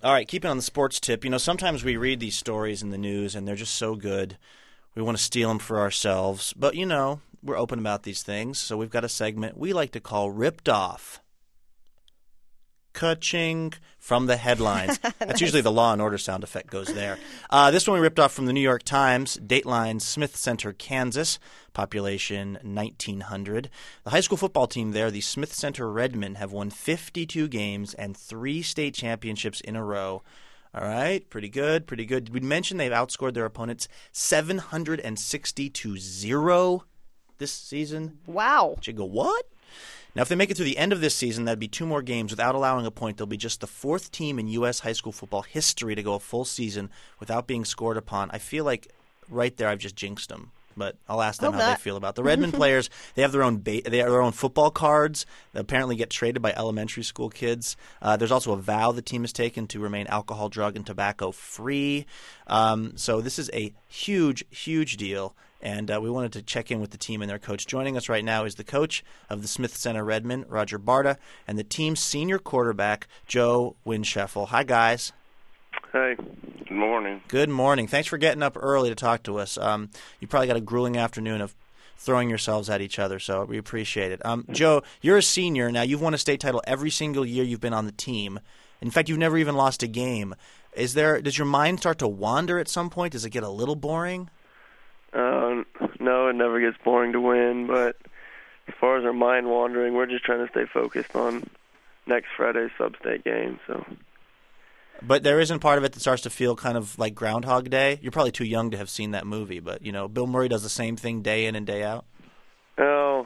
All right, keeping on the sports tip, sometimes we read these stories in the news and they're just so good. We want to steal them for ourselves. But, we're open about these things, so we've got a segment we like to call Ripped Off. Ka-ching from the headlines. That's usually the Law and Order sound effect goes there. This one we ripped off from the New York Times, Dateline, Smith Center, Kansas, population 1,900. The high school football team there, the Smith Center Redmen, have won 52 games and 3 state championships in a row. All right, pretty good, pretty good. Did we mention they've outscored their opponents 760-0 this season? Wow. You go, what? Now, if they make it through the end of this season, that'd be 2 more games without allowing a point. They'll be just the 4th team in U.S. high school football history to go a full season without being scored upon. I feel like right there I've just jinxed them, but I'll ask them how they feel about it. The Redmond players, they have their own football cards that apparently get traded by elementary school kids. There's also a vow the team has taken to remain alcohol, drug, and tobacco free. So this is a huge, huge deal. And we wanted to check in with the team and their coach. Joining us right now is the coach of the Smith Center Redmen, Roger Barta, and the team's senior quarterback, Joe Winscheffel. Hi, guys. Hey. Good morning. Good morning. Thanks for getting up early to talk to us. You probably got a grueling afternoon of throwing yourselves at each other, so we appreciate it. Joe, you're a senior. Now, you've won a state title every single year you've been on the team. In fact, you've never even lost a game. Does your mind start to wander at some point? Does it get a little boring? No, it never gets boring to win, but as far as our mind wandering, we're just trying to stay focused on next Friday's sub-state game. So. But there isn't part of it that starts to feel kind of like Groundhog Day? You're probably too young to have seen that movie, but, Bill Murray does the same thing day in and day out? Oh,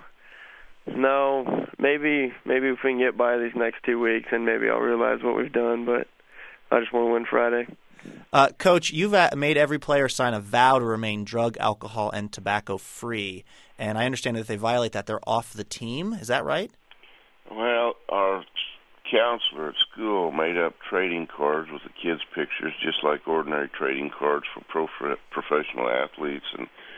no. Maybe if we can get by these next 2 weeks, and maybe I'll realize what we've done, but I just want to win Friday. Coach, you've made every player sign a vow to remain drug, alcohol, and tobacco free. And I understand that if they violate that, they're off the team. Is that right? Well, our counselor at school made up trading cards with the kids' pictures, just like ordinary trading cards for professional athletes.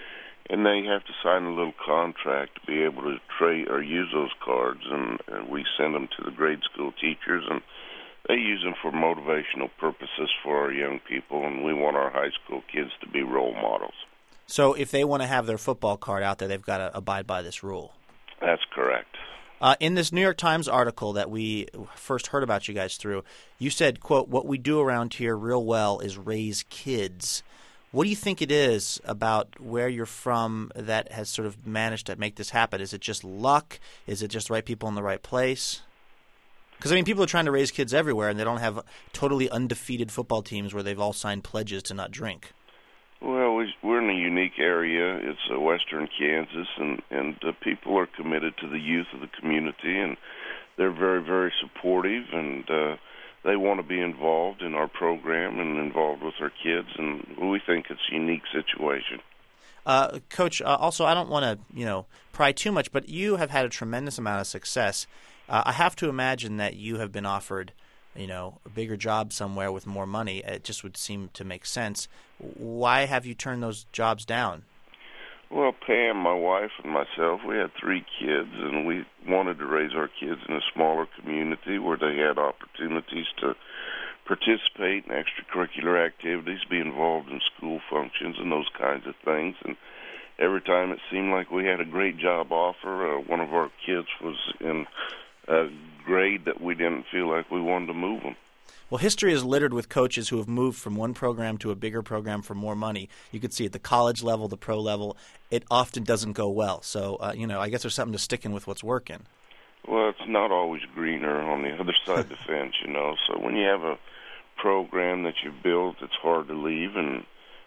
And they have to sign a little contract to be able to trade or use those cards. And we send them to the grade school teachers, and they use them for motivational purposes for our young people, and we want our high school kids to be role models. So if they want to have their football card out there, they've got to abide by this rule. That's correct. In this New York Times article that we first heard about you guys through, you said, quote, "What we do around here real well is raise kids." What do you think it is about where you're from that has sort of managed to make this happen? Is it just luck? Is it just the right people in the right place? Because, people are trying to raise kids everywhere, and they don't have totally undefeated football teams where they've all signed pledges to not drink. Well, we're in a unique area. It's western Kansas, and people are committed to the youth of the community, and they're very, very supportive, and they want to be involved in our program and involved with our kids, and we think it's a unique situation. Coach, also, I don't want to, pry too much, but you have had a tremendous amount of success. I have to imagine that you have been offered, a bigger job somewhere with more money. It just would seem to make sense. Why have you turned those jobs down? Well, Pam, my wife, and myself, we had 3 kids, and we wanted to raise our kids in a smaller community where they had opportunities to participate in extracurricular activities, be involved in school functions and those kinds of things. And every time it seemed like we had a great job offer, one of our kids was in a grade that we didn't feel like we wanted to move them. Well, history is littered with coaches who have moved from one program to a bigger program for more money. You could see at the college level, the pro level, it often doesn't go well. So, I guess there's something to sticking with what's working. Well, it's not always greener on the other side of the fence, So when you have a program that you've built, it's hard to leave and,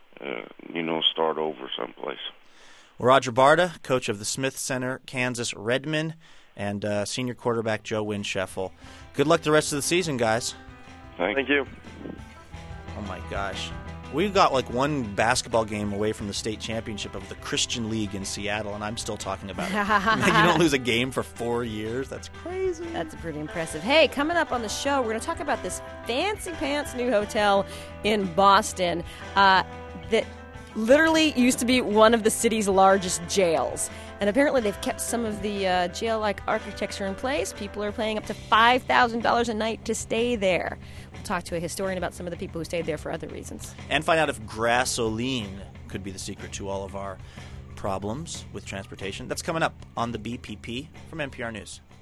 start over someplace. Well, Roger Barta, coach of the Smith Center, Kansas Redmen, and senior quarterback Joe Winscheffel. Good luck the rest of the season, guys. Thank you. Oh, my gosh. We've got like one basketball game away from the state championship of the Christian League in Seattle, and I'm still talking about it. You don't lose a game for 4 years? That's crazy. That's pretty impressive. Hey, coming up on the show, we're going to talk about this fancy pants new hotel in Boston that literally used to be one of the city's largest jails. And apparently they've kept some of the jail-like architecture in place. People are paying up to $5,000 a night to stay there. We'll talk to a historian about some of the people who stayed there for other reasons. And find out if gasoline could be the secret to all of our problems with transportation. That's coming up on the BPP from NPR News.